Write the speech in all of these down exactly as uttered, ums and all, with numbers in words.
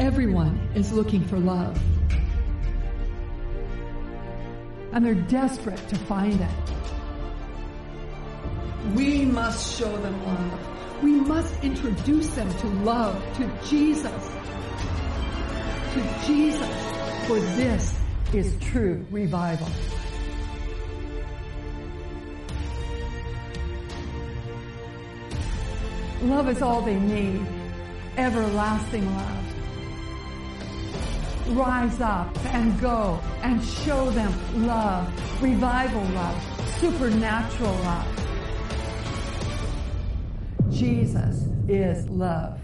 Everyone is looking for love. And they're desperate to find it. We must show them love. We must introduce them to love, to Jesus. To Jesus. For this is true revival. Love is all they need. Everlasting love. Rise up and go and show them love, revival love, supernatural love. Jesus is love.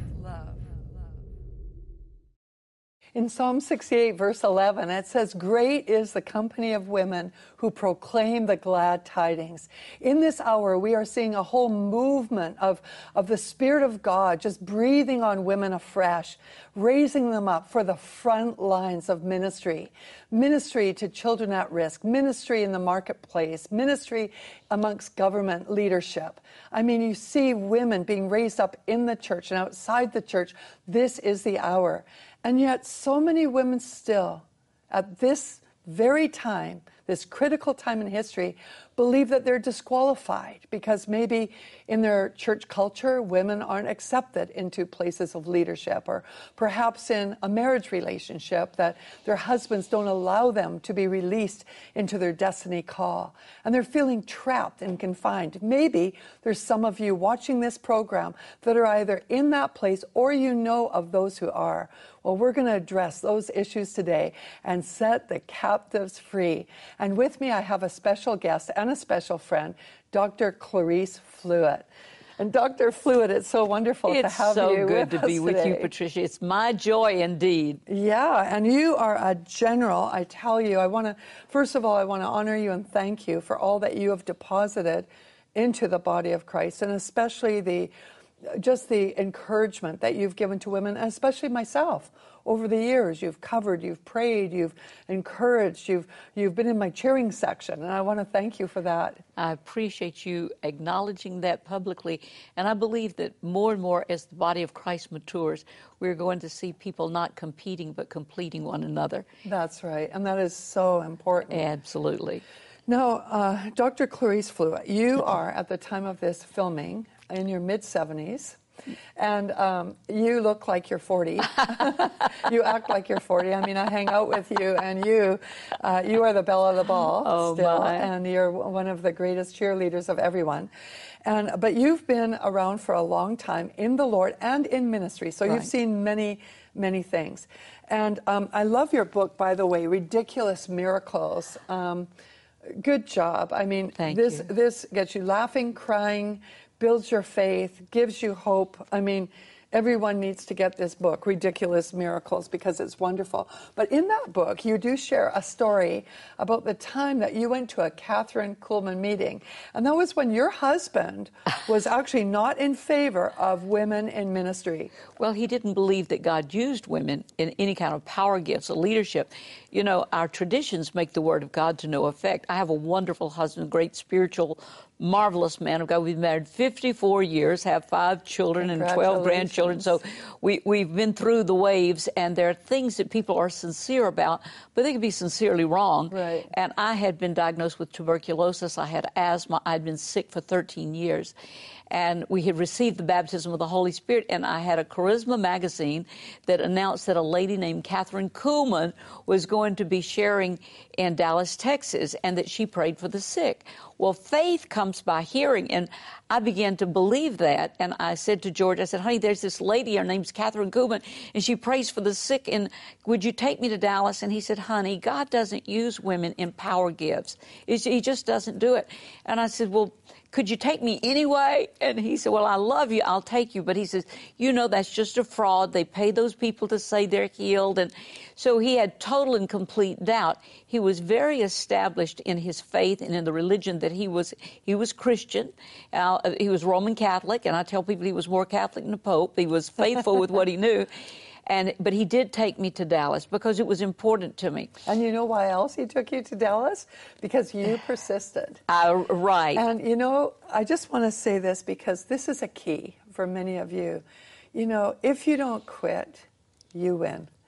In Psalm sixty-eight, verse eleven, it says, "Great is the company of women who proclaim the glad tidings." In this hour, we are seeing a whole movement of, of the Spirit of God just breathing on women afresh, raising them up for the front lines of ministry. Ministry to children at risk, ministry in the marketplace, ministry amongst government leadership. I mean, you see women being raised up in the church and outside the church. This is the hour. And yet so many women still, at this very time, this critical time in history, believe that they're disqualified because maybe in their church culture, women aren't accepted into places of leadership, or perhaps in a marriage relationship that their husbands don't allow them to be released into their destiny call. And they're feeling trapped and confined. Maybe there's some of you watching this program that are either in that place or you know of those who are. Well, we're going to address those issues today and set the captives free. And with me, I have a special guest and a special friend, Doctor Clarice Fluitt. And Doctor Fluitt, it's so wonderful it's to have so you with us It's so good to be with today. you, Patricia. It's my joy indeed. Yeah, and you are a general. I tell you, I want to, first of all, I want to honor you and thank you for all that you have deposited into the body of Christ, and especially the just the encouragement that you've given to women, and especially myself. Over the years, you've covered, you've prayed, you've encouraged, you've you've been in my cheering section, and I want to thank you for that. I appreciate you acknowledging that publicly, and I believe that more and more as the body of Christ matures, we're going to see people not competing but completing one another. That's right, and that is so important. Absolutely. Now, uh, Doctor Clarice Fluitt, you are, at the time of this filming, in your mid-seventies. And um, you look like you're forty. You act like you're forty. I mean, I hang out with you, and you uh, you are the belle of the ball oh, still, my. and you're one of the greatest cheerleaders of everyone. And but you've been around for a long time in the Lord and in ministry, so right. You've seen many, many things. And um, I love your book, by the way, Ridiculous Miracles. Um, good job. I mean, Thank this you. this gets you laughing, crying, builds your faith, gives you hope. I mean, everyone needs to get this book, Ridiculous Miracles, because it's wonderful. But in that book, you do share a story about the time that you went to a Kathryn Kuhlman meeting. And that was when your husband was actually not in favor of women in ministry. Well, he didn't believe that God used women in any kind of power gifts or leadership. You know, our traditions make the word of God to no effect. I have a wonderful husband, great spiritual, marvelous man of God. We've been married fifty-four years, have five children and twelve grandchildren. So we, we've been through the waves, and there are things that people are sincere about, but they can be sincerely wrong. Right. And I had been diagnosed with tuberculosis. I had asthma. I'd been sick for thirteen years. And we had received the baptism of the Holy Spirit, and I had a Charisma magazine that announced that a lady named Kathryn Kuhlman was going to be sharing in Dallas, Texas, and that she prayed for the sick. Well, faith comes by hearing, and I began to believe that, and I said to George, I said, honey, there's this lady, her name's Kathryn Kuhlman, and she prays for the sick, and would you take me to Dallas? And he said, honey, God doesn't use women in power gifts. It's, he just doesn't do it. And I said, well, could you take me anyway? And he said, well, I love you. I'll take you. But he says, you know, that's just a fraud. They pay those people to say they're healed. And so he had total and complete doubt. He was very established in his faith and in the religion that he was. He was Christian. Uh, he was Roman Catholic. And I tell people he was more Catholic than the Pope. He was faithful with what he knew. And but he did take me to Dallas because it was important to me. And you know why else he took you to Dallas? Because you persisted. Uh, right. And you know, I just want to say this because this is a key for many of you. You know, if you don't quit, you win.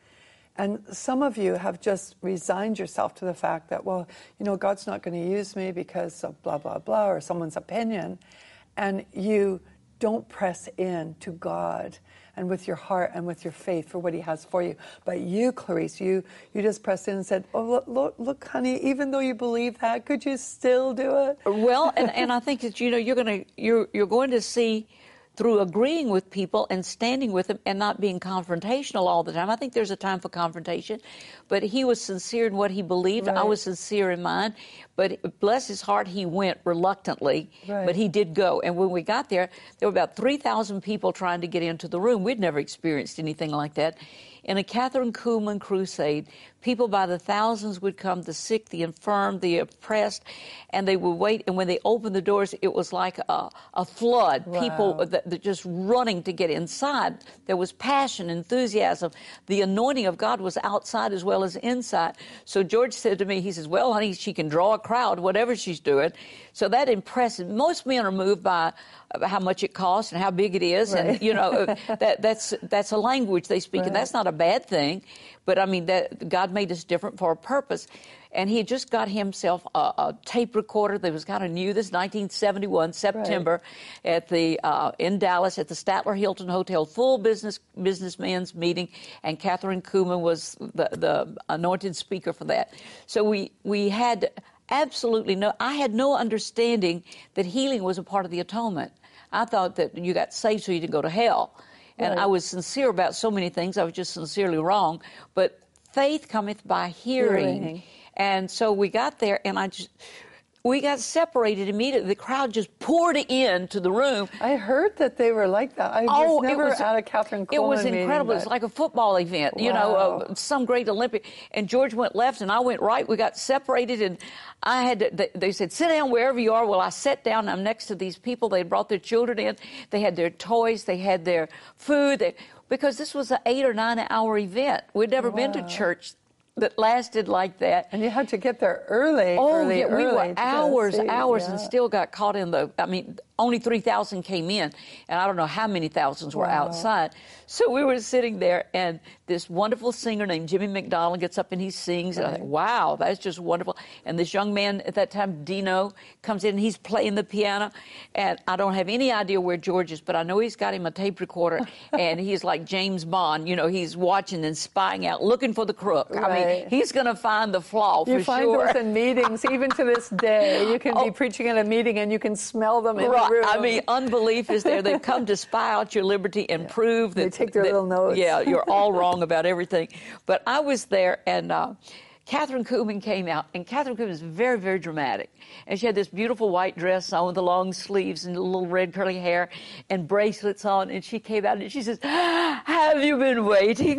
And some of you have just resigned yourself to the fact that, well, you know, God's not going to use me because of blah, blah, blah, or someone's opinion. And you don't press in to God and with your heart and with your faith for what he has for you. But you, Clarice, you you just pressed in and said, oh, look, look, look honey, even though you believe that, could you still do it? Well, and, and I think that, you know, you're going to, you're, you're going to see through agreeing with people and standing with them and not being confrontational all the time. I think there's a time for confrontation, but he was sincere in what he believed. Right. I was sincere in mine, but bless his heart, he went reluctantly, right. But he did go. And when we got there, there were about three thousand people trying to get into the room. We'd never experienced anything like that. In a Catherine Kuhlman crusade, people by the thousands would come, the sick, the infirm, the oppressed, and they would wait. And when they opened the doors, it was like a, a flood. Wow. People that, that just running to get inside. There was passion, enthusiasm. The anointing of God was outside as well as inside. So George said to me, he says, well, honey, she can draw a crowd, whatever she's doing. So that impressed. Most men are moved by how much it costs and how big it is, right. And you know that that's that's a language they speak, right. And that's not a bad thing. But I mean, that God made us different for a purpose. And he had just got himself a, a tape recorder that was kind of new. This nineteen seventy-one, September, right. At the uh, in Dallas at the Statler Hilton Hotel, full business businessmen's meeting, and Catherine Kuhlman was the, the anointed speaker for that. So we we had absolutely no. I had no understanding that healing was a part of the atonement. I thought that you got saved so you didn't go to hell. And right. I was sincere about so many things. I was just sincerely wrong. But faith cometh by hearing. hearing. And so we got there, and I just, we got separated immediately. The crowd just poured into the room. I heard that they were like that. I oh, was never it was, at a Catherine Kuhlman It was incredible. Meeting, It's like a football event, wow. You know, uh, some great Olympic. And George went left, and I went right. We got separated, and I had to, they, they said, sit down wherever you are. Well, I sat down. I'm next to these people. They had brought their children in. They had their toys. They had their food. They, because this was an eight or nine hour event. We'd never wow. been to church that lasted like that. And you had to get there early. Oh, early, yeah, we early were hours, hours, yeah. And still got caught in the, I mean, only three thousand came in, and I don't know how many thousands were wow. outside. So we were sitting there, and this wonderful singer named Jimmy McDonald gets up and he sings, right. And I think, wow, that's just wonderful. And this young man at that time, Dino, comes in, and he's playing the piano, and I don't have any idea where George is, but I know he's got him a tape recorder, and he's like James Bond, you know, he's watching and spying out, looking for the crook. Right. I mean, he's going to find the flaw for you find sure. those in meetings, even to this day. You can oh. be preaching at a meeting, and you can smell them in right. the room. I mean, unbelief is there. They've come to spy out your liberty and yeah. prove that... They take their that, little notes. Yeah, you're all wrong about everything. But I was there, and uh, Catherine Kuhlman came out, and Catherine Kuhlman is very, very dramatic. And she had this beautiful white dress on with the long sleeves and little red curly hair and bracelets on, and she came out, and she says, have you been waiting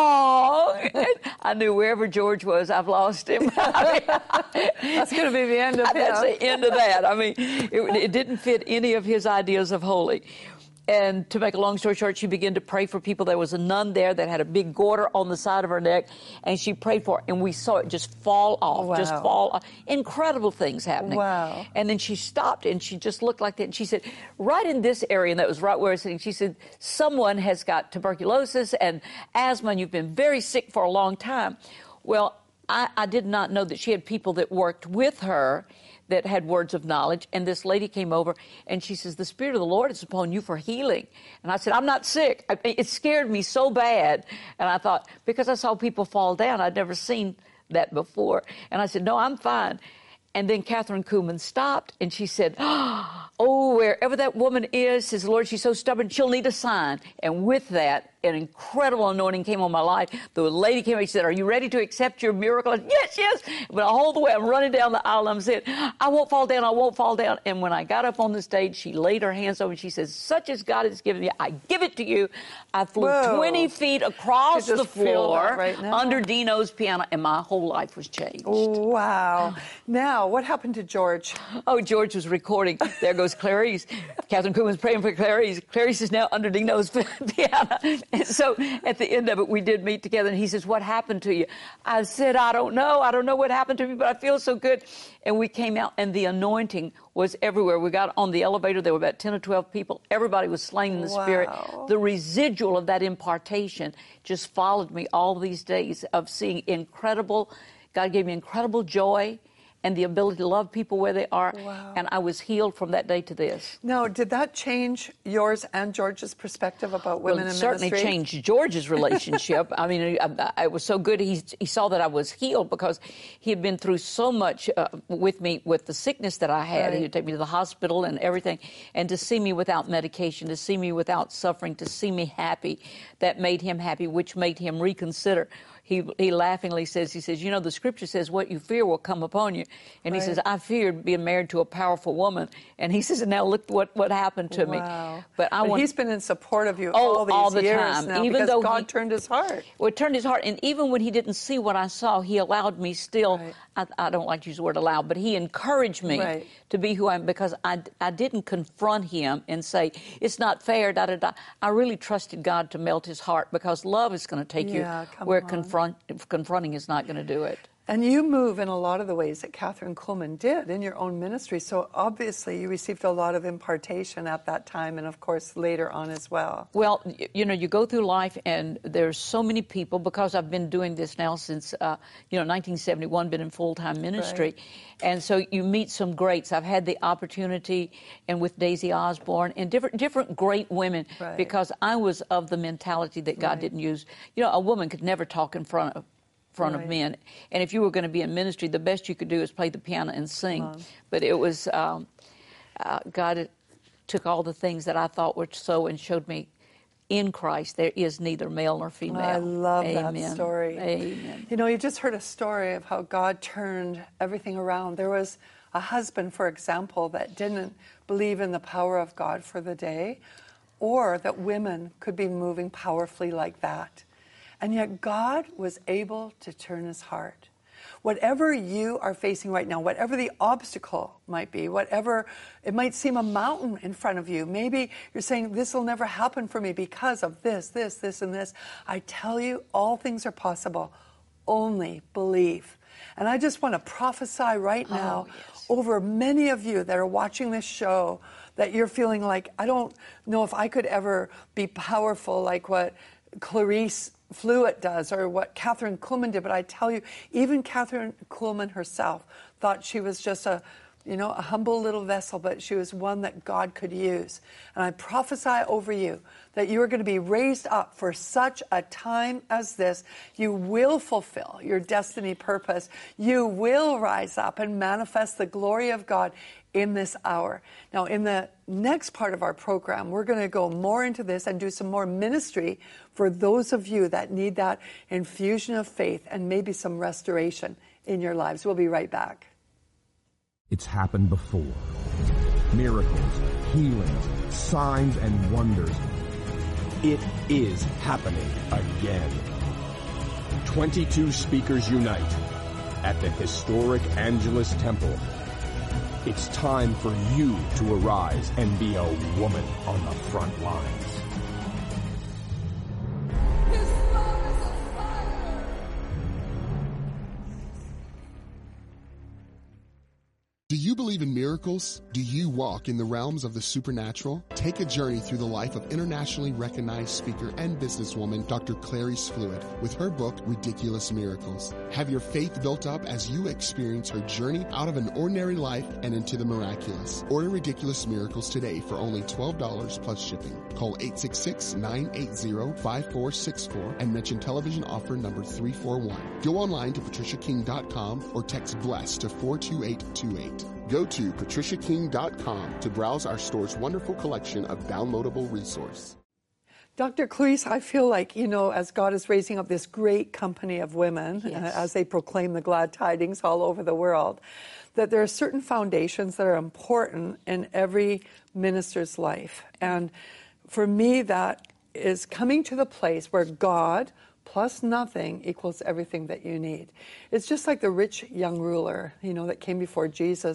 long? And I knew wherever George was, I've lost him. I mean, that's going to be the end of him. That's the end of that. I mean, it, it didn't fit any of his ideas of holy. And to make a long story short, she began to pray for people. There was a nun there that had a big garter on the side of her neck, and she prayed for it, and we saw it just fall off, wow. just fall off. Incredible things happening. Wow. And then she stopped, and she just looked like that, and she said, right in this area, and that was right where I was sitting, she said, someone has got tuberculosis and asthma, and you've been very sick for a long time. Well, I, I did not know that she had people that worked with her that had words of knowledge, and this lady came over, and she says, the Spirit of the Lord is upon you for healing. And I said, I'm not sick. I, it scared me so bad. And I thought, because I saw people fall down, I'd never seen that before. And I said, no, I'm fine. And then Catherine Kuhlman stopped, and she said, oh, wherever that woman is, says the Lord, she's so stubborn, she'll need a sign. And with that, an incredible anointing came on my life. The lady came and she said, are you ready to accept your miracle? I said, yes, yes. But all the way, I'm running down the aisle, and I'm saying, I won't fall down, I won't fall down. And when I got up on the stage, she laid her hands over me, and she says, such as God has given me, I give it to you. I flew Whoa. twenty feet across the floor right under Dino's piano, and my whole life was changed. Wow. Now, what happened to George? Oh, George was recording. There goes Clarice. Catherine Kuhlman's praying for Clarice. Clarice is now under Dino's piano. And so at the end of it, we did meet together, and he says, what happened to you? I said, I don't know. I don't know what happened to me, but I feel so good. And we came out, and the anointing was everywhere. We got on the elevator. There were about ten or twelve people. Everybody was slain in the Wow. Spirit. The residual of that impartation just followed me all these days of seeing incredible, God gave me incredible joy and the ability to love people where they are. Wow. And I was healed from that day to this. Now, did that change yours and George's perspective about women Well, it in certainly ministry? changed George's relationship. I mean, I, I, it was so good. He, he saw that I was healed because he had been through so much uh, with me with the sickness that I had. Right. He would take me to the hospital and everything. And to see me without medication, to see me without suffering, to see me happy, that made him happy, which made him reconsider. He, he laughingly says, he says, you know, the scripture says what you fear will come upon you. And Right. he says, I feared being married to a powerful woman. And he says, now look what, what happened to Wow. me. But I But want he's been in support of you Oh, all these all the years time, now even because though God he- turned his heart. Well, it turned his heart, and even when he didn't see what I saw, he allowed me still, Right. I, I don't like to use the word allow, but he encouraged me Right. to be who I am because I, I didn't confront him and say, it's not fair, da, da, da. I really trusted God to melt his heart because love is going to take Yeah, you come where on. confront, confronting is not going to do it. And you move in a lot of the ways that Catherine Kuhlman did in your own ministry. So obviously you received a lot of impartation at that time and, of course, later on as well. Well, y- you know, you go through life and there's so many people, because I've been doing this now since, uh, you know, nineteen seventy-one, been in full-time ministry. Right. And so you meet some greats. I've had the opportunity, and with Daisy Osborne and different different great women, Right. because I was of the mentality that God Right. didn't use. You know, a woman could never talk in front of front Right. of men. And if you were going to be in ministry, the best you could do is play the piano and sing. Come on. But it was, um, uh, God took all the things that I thought were so and showed me in Christ there is neither male nor female. I love Amen. that story. Amen. You know, you just heard a story of how God turned everything around. There was a husband, for example, that didn't believe in the power of God for the day, or that women could be moving powerfully like that. And yet God was able to turn his heart. Whatever you are facing right now, whatever the obstacle might be, whatever, it might seem a mountain in front of you. Maybe you're saying, this will never happen for me because of this, this, this, and this. I tell you, all things are possible. Only believe. And I just want to prophesy right now Oh, yes. over many of you that are watching this show, that you're feeling like, I don't know if I could ever be powerful like what Clarice Fluitt does or what Catherine Kuhlman did. But I tell you, even Catherine Kuhlman herself thought she was just a, you know, a humble little vessel, but she was one that God could use. And I prophesy over you that you are going to be raised up for such a time as this. You will fulfill your destiny purpose. You will rise up and manifest the glory of God in this hour. Now, in the next part of our program, we're going to go more into this and do some more ministry for those of you that need that infusion of faith and maybe some restoration in your lives. We'll be right back. It's happened before. Miracles, healings, signs, and wonders. It is happening again. twenty-two speakers unite at the historic Angelus Temple. It's time for you to arise and be a woman on the front lines. Do you believe in miracles? Do you walk in the realms of the supernatural? Take a journey through the life of internationally recognized speaker and businesswoman Doctor Clarice Fluitt with her book, Ridiculous Miracles. Have your faith built up as you experience her journey out of an ordinary life and into the miraculous. Order Ridiculous Miracles today for only twelve dollars plus shipping. Call eight six six, nine eight zero, five four six four and mention television offer number three four one. Go online to patricia king dot com or text BLESS to four two eight two eight. Go to patricia king dot com to browse our store's wonderful collection of downloadable resources. Doctor Clarice, I feel like, you know, as God is raising up this great company of women, Yes. uh, as they proclaim the glad tidings all over the world, that there are certain foundations that are important in every minister's life. And for me, that is coming to the place where God plus nothing equals everything that you need. It's just like the rich young ruler, you know, that came before Jesus.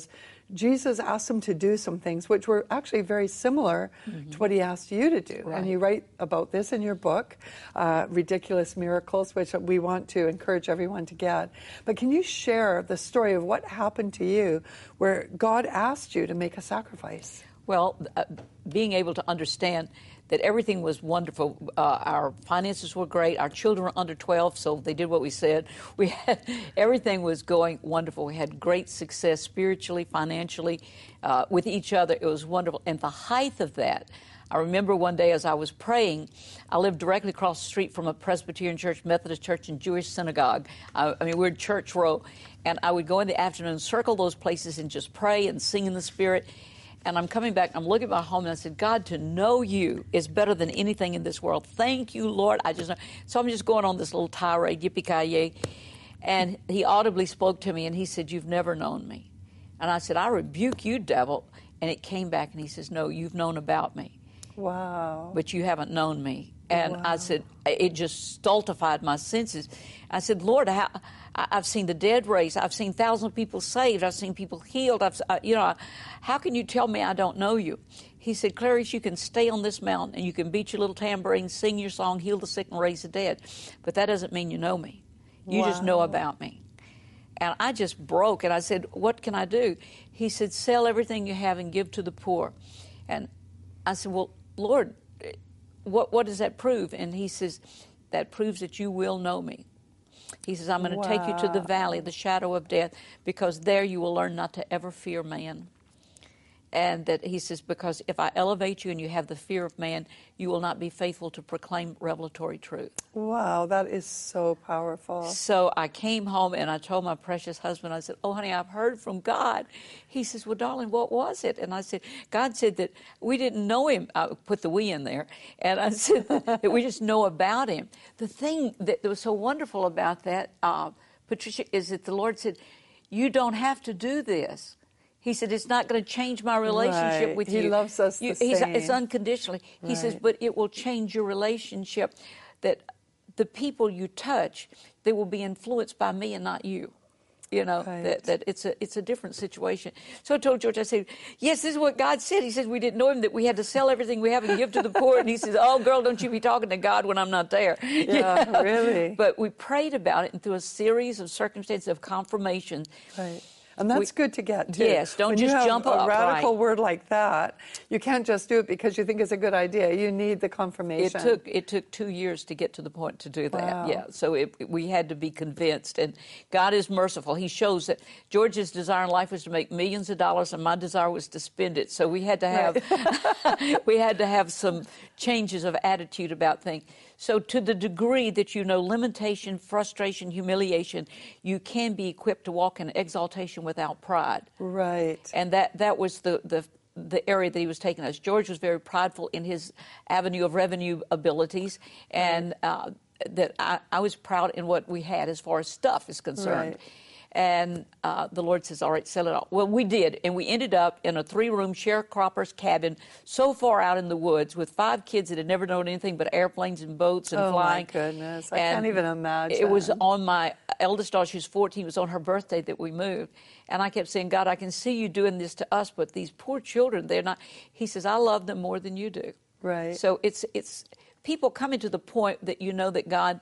Jesus asked him to do some things which were actually very similar mm-hmm. to what he asked you to do. Right. And you write about this in your book, uh, Ridiculous Miracles, which we want to encourage everyone to get. But can you share the story of what happened to you where God asked you to make a sacrifice? Well, uh, being able to understand that everything was wonderful. Uh, our finances were great. Our children were under twelve, so they did what we said. We had everything was going wonderful. We had great success spiritually, financially, uh, with each other. It was wonderful. And the height of that, I remember one day as I was praying, I lived directly across the street from a Presbyterian church, Methodist church, and Jewish synagogue. I, I mean, we're in Church Row. And I would go in the afternoon, circle those places, and just pray and sing in the Spirit. And I'm coming back, I'm looking at my home, and I said, God, to know you is better than anything in this world. Thank you, Lord. I just know. So I'm just going on this little tirade, yippee-ki-yay. And he audibly spoke to me, and he said, you've never known me. And I said, I rebuke you, devil. And it came back, and he says, no, you've known about me. Wow. But you haven't known me. And wow. I said, it just stultified my senses. I said, Lord, how, I've seen the dead raised. I've seen thousands of people saved. I've seen people healed. I've, you know, how can you tell me I don't know you? He said, Clarice, you can stay on this mountain and you can beat your little tambourine, sing your song, heal the sick and raise the dead. But that doesn't mean you know me. You wow. just know about me. And I just broke, and I said, what can I do? He said, sell everything you have and give to the poor. And I said, well, Lord, what, what does that prove? And he says, that proves that you will know me. He says, I'm going to wow. take you to the valley, the shadow of death, because there you will learn not to ever fear man. And that he says, because if I elevate you and you have the fear of man, you will not be faithful to proclaim revelatory truth. Wow, that is so powerful. So I came home and I told my precious husband, I said, oh, honey, I've heard from God. He says, well, darling, what was it? And I said, God said that we didn't know him. I put the we in there. And I said that we just know about him. The thing that was so wonderful about that, uh, Patricia, is that the Lord said, you don't have to do this. He said, it's not going to change my relationship right. with he you. He loves us you, the he's, same. It's unconditionally. He right. says, but it will change your relationship, that the people you touch, they will be influenced by me and not you. You know, right. that, that it's a it's a different situation. So I told George, I said, yes, this is what God said. He says, we didn't know him, that we had to sell everything we have and give to the poor. And he says, oh, girl, don't you be talking to God when I'm not there. Yeah, you know? Really. But we prayed about it, and through a series of circumstances of confirmation. Right. And that's we, good to get, too. Yes, don't when just you have jump a up. A radical right. word like that, you can't just do it because you think it's a good idea. You need the confirmation. It took it took two years to get to the point to do that. Wow. Yeah, so it, we had to be convinced. And God is merciful. He shows that George's desire in life was to make millions of dollars, and my desire was to spend it. So we had to have right. we had to have some changes of attitude about things. So to the degree that you know limitation, frustration, humiliation, you can be equipped to walk in exaltation without pride. Right. And that, that was the, the, the area that he was taking us. George was very prideful in his avenue of revenue abilities, and uh, that I, I was proud in what we had as far as stuff is concerned. Right. And uh, the Lord says, all right, sell it all. Well, we did, and we ended up in a three-room sharecropper's cabin so far out in the woods with five kids that had never known anything but airplanes and boats and oh flying. Oh, my goodness. I and can't even imagine. It was on my eldest daughter, she was fourteen, it was on her birthday that we moved. And I kept saying, God, I can see you doing this to us, but these poor children, they're not. He says, I love them more than you do. Right. So it's it's people coming to the point that you know that God,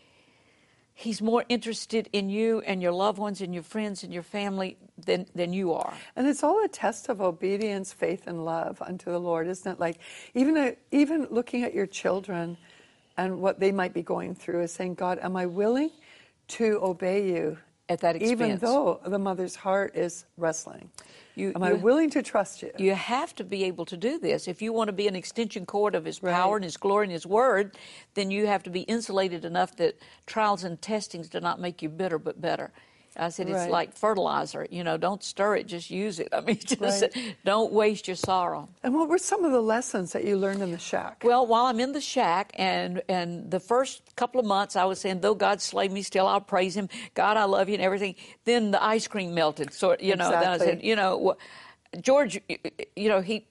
He's more interested in you and your loved ones and your friends and your family than, than you are. And it's all a test of obedience, faith, and love unto the Lord, isn't it? Like, even a, even looking at your children and what they might be going through is saying, God, am I willing to obey you? At that expense. Even though the mother's heart is wrestling. You, Am you, I willing to trust you? You have to be able to do this. If you want to be an extension cord of His right. power and His glory and His word, then you have to be insulated enough that trials and testings do not make you bitter, but better. I said, it's right. like fertilizer. You know, don't stir it, just use it. I mean, just right. don't waste your sorrow. And what were some of the lessons that you learned in the shack? Well, while I'm in the shack, and, and the first couple of months, I was saying, though God slay me, still I'll praise Him. God, I love you and everything. Then the ice cream melted. So, you know, exactly. then I said, you know, George, you know, he...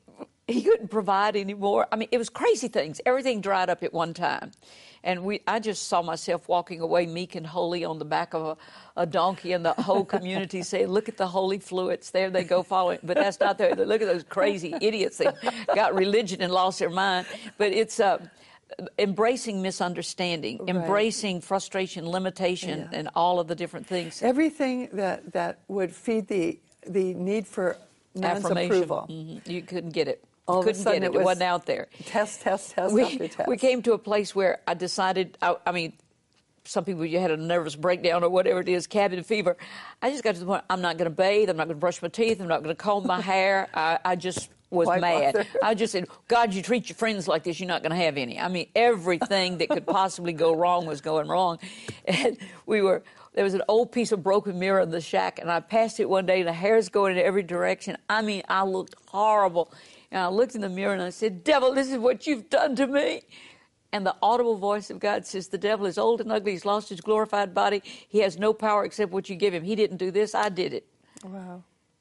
he couldn't provide anymore. I mean, it was crazy things. Everything dried up at one time. And we, I just saw myself walking away meek and holy on the back of a, a donkey, and the whole community saying, look at the holy fluids. There they go following. But that's not there. Look at those crazy idiots that got religion and lost their mind. But it's uh, embracing misunderstanding, right. embracing frustration, limitation, yeah. and all of the different things. Everything that, that would feed the, the need for man's approval. Mm-hmm. You couldn't get it. All couldn't of a sudden get it. It, was it wasn't out there. Test, test, test we, after test. We came to a place where I decided, I, I mean, some people, you had a nervous breakdown or whatever it is, cabin fever. I just got to the point, I'm not going to bathe, I'm not going to brush my teeth, I'm not going to comb my hair. I, I just was Why mad. bother? I just said, God, you treat your friends like this, you're not going to have any. I mean, everything that could possibly go wrong was going wrong. And we were... There was an old piece of broken mirror in the shack, and I passed it one day, and the hair's going in every direction. I mean, I looked horrible. And I looked in the mirror, and I said, devil, this is what you've done to me. And the audible voice of God says, the devil is old and ugly. He's lost his glorified body. He has no power except what you give him. He didn't do this. I did it. Wow.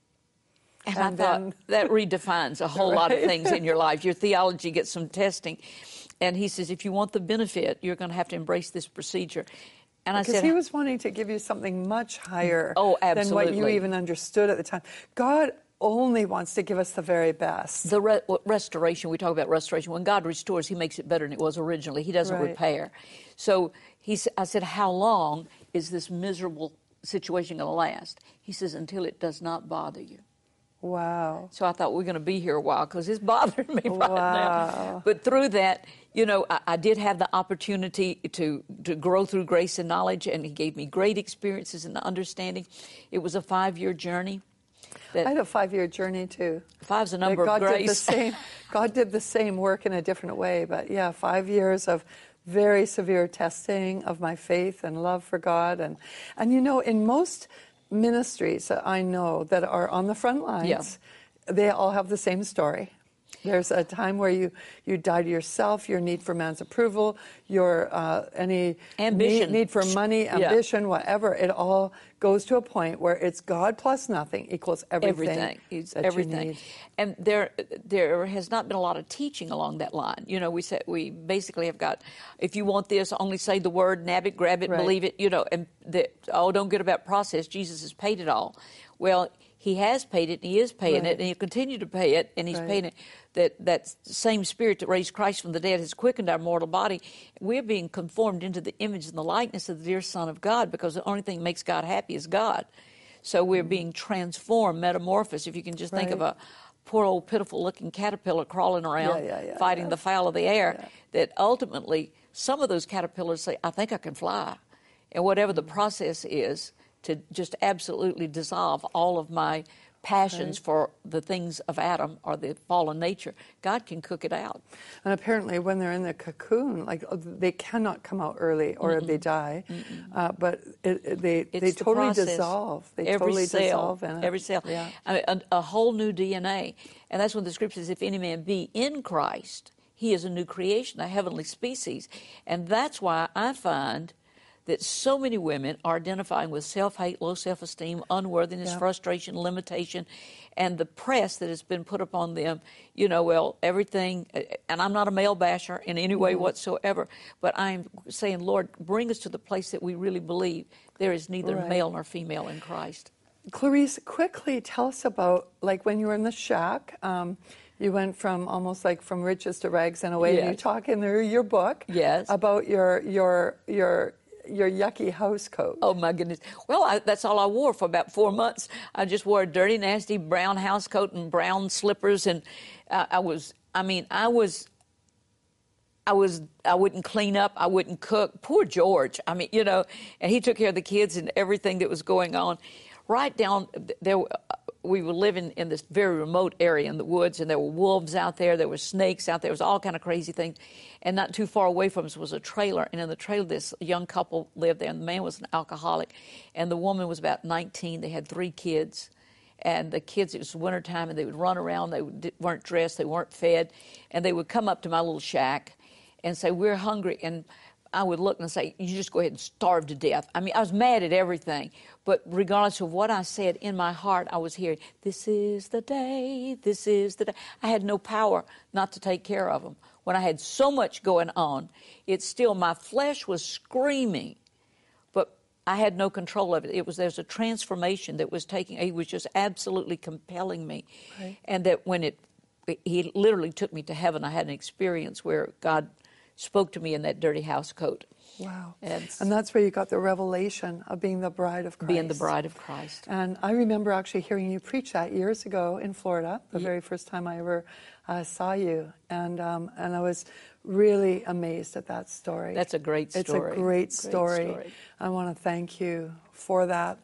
And, and I then... thought, that redefines a whole right. lot of things in your life. Your theology gets some testing. And he says, if you want the benefit, you're going to have to embrace this procedure. And because I said, he was wanting to give you something much higher oh, than what you even understood at the time. God only wants to give us the very best. The re- restoration, we talk about restoration. When God restores, he makes it better than it was originally. He doesn't right. repair. So he, I said, how long is this miserable situation going to last? He says, until it does not bother you. Wow. So I thought, we're going to be here a while because it's bothering me right wow. now. But through that, you know, I, I did have the opportunity to, to grow through grace and knowledge, and he gave me great experiences and understanding. It was a five-year journey. That I had a five-year journey, too. Five's a number God of grace. Did the same, God did the same work in a different way. But, yeah, five years of very severe testing of my faith and love for God. And, and you know, in most ministries that I know that are on the front lines, yeah. they all have the same story. There's a time where you, you die to yourself, your need for man's approval, your uh, any ambition. Need, need for money, ambition, yeah. whatever. It all goes to a point where it's God plus nothing equals everything. Everything. It's that everything. You need. And there, there has not been a lot of teaching along that line. You know, we said we basically have got, if you want this, only say the word, nab it, grab it, right. believe it. You know, and the, oh, don't get about process. Jesus has paid it all. Well, he has paid it, and he is paying right. it, and he'll continue to pay it, and he's right. paying it. That that same Spirit that raised Christ from the dead has quickened our mortal body. We're being conformed into the image and the likeness of the dear Son of God, because the only thing that makes God happy is God. So we're mm-hmm. being transformed, metamorphosed. If you can just right. think of a poor old pitiful-looking caterpillar crawling around, yeah, yeah, yeah, fighting yeah. the fowl of the air, yeah. that ultimately some of those caterpillars say, I think I can fly. And whatever the process is, to just absolutely dissolve all of my passions right. for the things of Adam or the fallen nature, God can cook it out. And apparently when they're in the cocoon, like they cannot come out early or Mm-mm. they die, uh, but it, it, they, it's they the totally process. dissolve. They every totally cell, dissolve in it. Every cell. Yeah. I mean, a, a whole new D N A. And that's when the scripture says, if any man be in Christ, he is a new creation, a heavenly species. And that's why I find that so many women are identifying with self-hate, low self-esteem, unworthiness, yeah. frustration, limitation, and the press that has been put upon them. You know, well, everything, and I'm not a male basher in any way mm-hmm. whatsoever, but I'm saying, Lord, bring us to the place that we really believe there is neither right. male nor female in Christ. Clarice, quickly tell us about, like, when you were in the shack, um, you went from almost like from riches to rags in a way, yes. and you talk in there, your book yes. about your your your your yucky house coat. Oh, my goodness. Well, I, that's all I wore for about four months. I just wore a dirty, nasty brown house coat and brown slippers. And uh, I was, I mean, I was, I was, I wouldn't clean up. I wouldn't cook. Poor George. I mean, you know, and he took care of the kids and everything that was going on. Right down there, we were living in this very remote area in the woods, and there were wolves out there, there were snakes out there, there was all kind of crazy things. And not too far away from us was a trailer, and in the trailer this young couple lived there, and the man was an alcoholic, and the woman was about nineteen. They had three kids, and the kids, it was wintertime, and they would run around, they weren't dressed, they weren't fed, and they would come up to my little shack and say, we're hungry. And I would look and say, you just go ahead and starve to death. I mean, I was mad at everything. But regardless of what I said, in my heart, I was hearing, this is the day, this is the day. I had no power not to take care of them. When I had so much going on, it's still, my flesh was screaming, but I had no control of it. It was, there's a transformation that was taking, it was just absolutely compelling me. Right. And that when it, he literally took me to heaven, I had an experience where God spoke to me in that dirty house coat. Wow. And, and that's where you got the revelation of being the bride of Christ. Being the bride of Christ. And I remember actually hearing you preach that years ago in Florida, the yeah. very first time I ever uh, saw you. And um, and I was really amazed at that story. That's a great story. It's a great story. Great story. I want to thank you for that.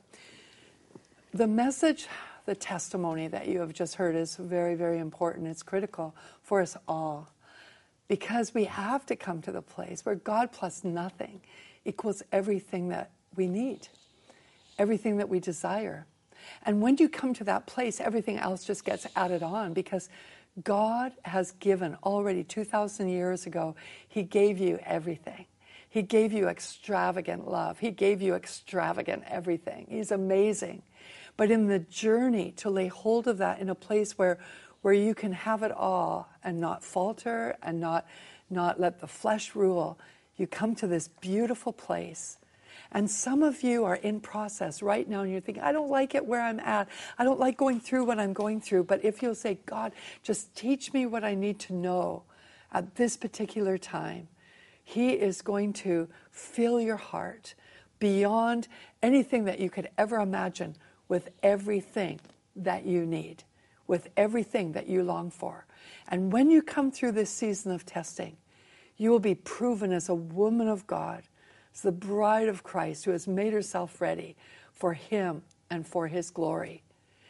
The message, the testimony that you have just heard is very, very important. It's critical for us all. Because we have to come to the place where God plus nothing equals everything that we need, everything that we desire. And when you come to that place, everything else just gets added on, because God has given already two thousand years ago, He gave you everything. He gave you extravagant love. He gave you extravagant everything. He's amazing. But in the journey to lay hold of that in a place where where you can have it all and not falter and not, not let the flesh rule, you come to this beautiful place. And some of you are in process right now, and you're thinking, I don't like it where I'm at. I don't like going through what I'm going through. But if you'll say, God, just teach me what I need to know at this particular time, He is going to fill your heart beyond anything that you could ever imagine with everything that you need, with everything that you long for. And when you come through this season of testing, you will be proven as a woman of God, as the bride of Christ who has made herself ready for Him and for His glory.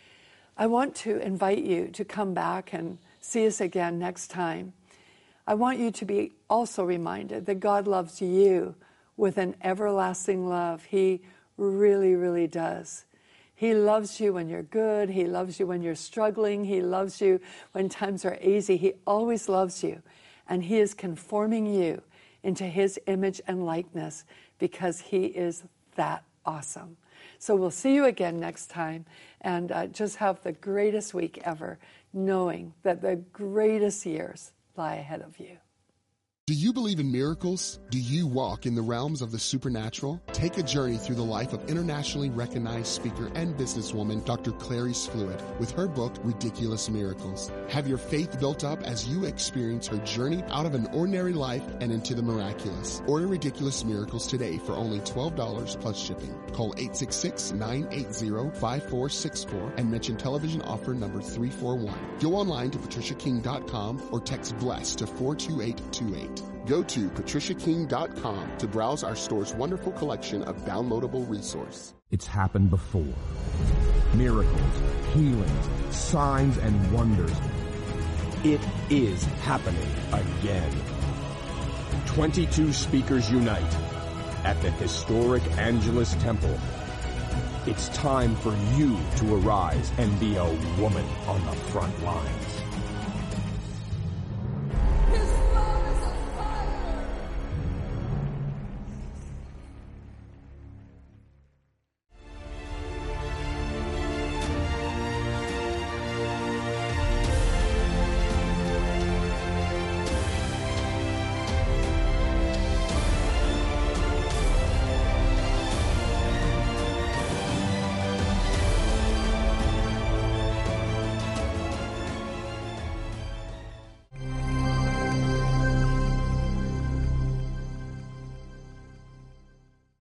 I want to invite you to come back and see us again next time. I want you to be also reminded that God loves you with an everlasting love. He really, really does. He loves you when you're good. He loves you when you're struggling. He loves you when times are easy. He always loves you. And He is conforming you into His image and likeness because He is that awesome. So we'll see you again next time, and uh, just have the greatest week ever, knowing that the greatest years lie ahead of you. Do you believe in miracles? Do you walk in the realms of the supernatural? Take a journey through the life of internationally recognized speaker and businesswoman Doctor Clarice Fluitt with her book, Ridiculous Miracles. Have your faith built up as you experience her journey out of an ordinary life and into the miraculous. Order Ridiculous Miracles today for only twelve dollars plus shipping. Call eight six six, nine eight zero, five four six four and mention television offer number three four one. Go online to patricia king dot com or text BLESS to four two eight two eight. Go to patricia king dot com to browse our store's wonderful collection of downloadable resources. It's happened before. Miracles, healings, signs, and wonders. It is happening again. twenty-two speakers unite at the historic Angelus Temple. It's time for you to arise and be a woman on the front lines.